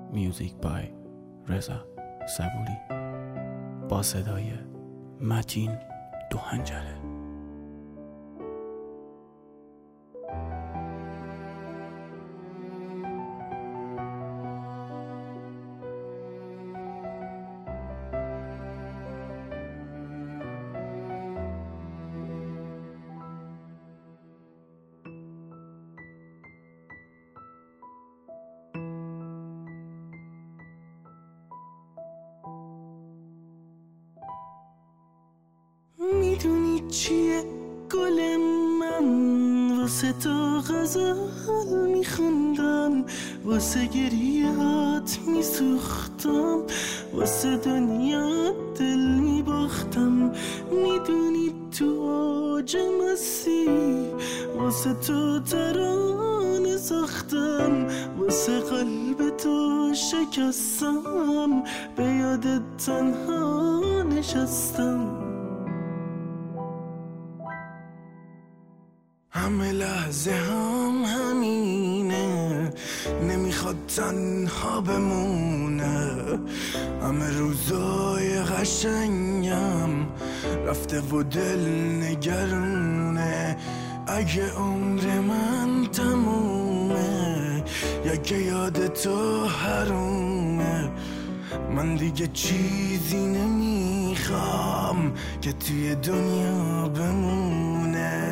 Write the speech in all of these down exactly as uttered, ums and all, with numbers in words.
میوزیک بای رضا صبوری با صدای متین دوهنجره. میدونی چیه گل من؟ واسه تو غزل میخوندم، واسه گریهات میسوختم، واسه دنیا دل میباختم. میدونی تو اوج مستی واسه تو ترانه ساختم، واسه قلب تو شکستم، به یادت تنها نشستم. همه لحظه هم همینه، نمیخواد تنها بمونه. همه روزای قشنگم رفته و دل نگرونه. اگه عمر من تمومه یا که یاد تو حرومه، من دیگه چیزی نمیخوام که توی دنیا بمونه.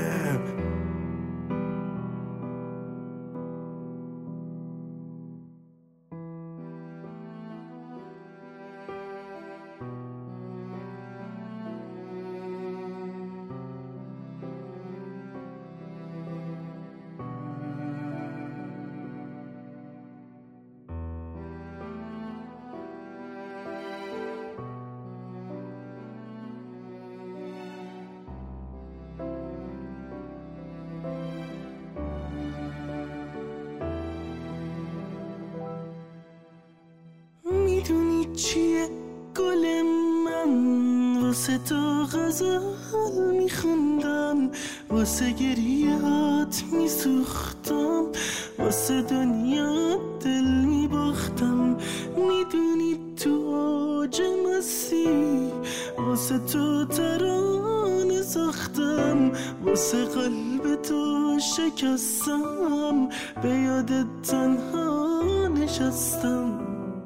میدونی چیه گل من؟ واسه تو غزل میخوندم، واسه گریهات میسوختم، واسه دنیا دل میباختم. میدونی تو اوج مستی واسه تو ترانه ساختم، واسه قلب تو شکستم، به یادت تنها نشستم.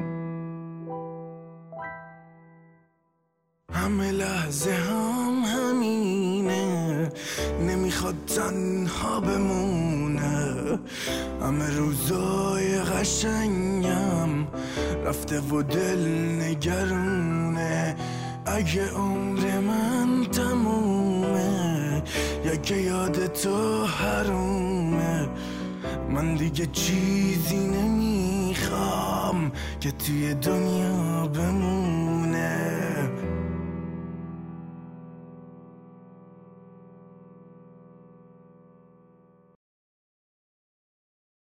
همه لحظه هم همینه، نمیخواد تنها بمونه. همه روزای قشنگم رفته و دل نگرونه. اگه عمر من تمومه یا که یاد تو حرومه، من دیگه چیزی نمیخوام که توی دنیا بمونه.